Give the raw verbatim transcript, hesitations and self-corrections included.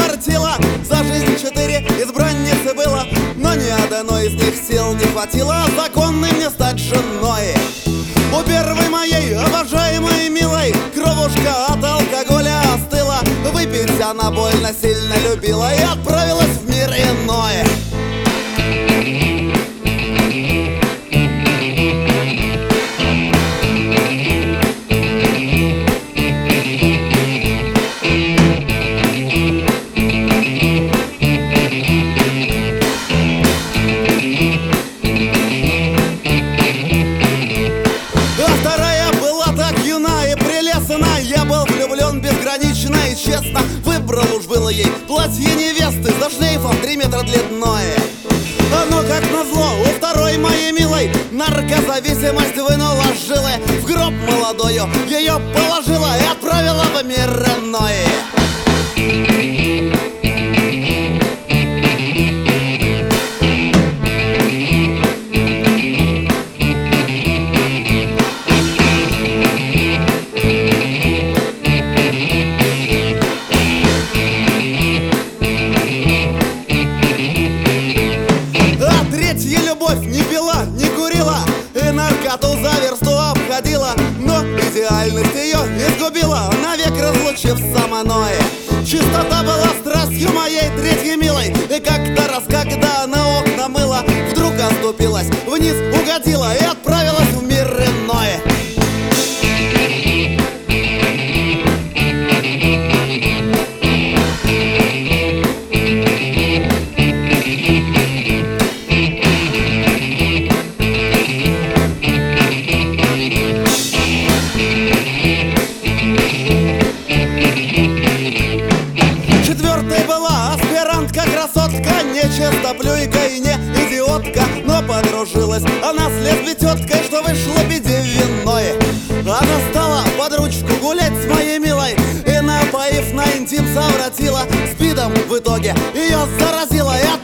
квартила. За жизнь четыре избранницы было, но ни одной из них сил не хватило законной мне стать женой. У первой моей обожаемой милой кровушка от алкоголя остыла. Выпить она больно сильно любила и отправилась в мир иной. Я был влюблен безгранично и честно. Выбрал уж было ей платье невесты за шлейфом три метра длиной. Но как назло у второй моей милой наркозависимость вынула жилы. В гроб молодою ее положила и отправила в мир иной. Не пила, не курила и наркоту за версту обходила, но идеальность ее не сгубила, навек разлучив со мной. Чистота была страстью моей третьей милой, и как-то раз, когда она окна мыла, вдруг оступилась, вниз угодила и отправилась в мир иной. Красотка, не чистоплюйка и не идиотка, но подружилась она с лесбитеткой, что вышла беде виной. Она стала под ручку гулять с моей милой и, напоив на интим, совратила. Спидом в итоге ее заразила и